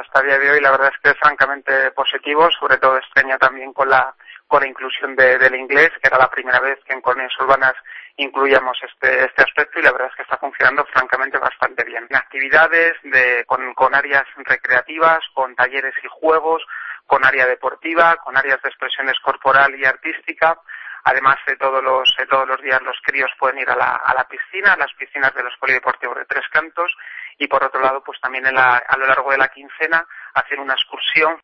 hasta el día de hoy la verdad es que es francamente positivo, sobre todo este año también con la inclusión del inglés, que era la primera vez que en Colonias Urbanas incluíamos este aspecto, y la verdad es que está funcionando francamente bastante bien. Actividades con áreas recreativas, con talleres y juegos, con área deportiva, con áreas de expresiones corporal y artística. Además, todos los días los críos pueden ir a la piscina, a las piscinas de los polideportivos de Tres Cantos, y por otro lado, pues también a lo largo de la quincena hacer una excursión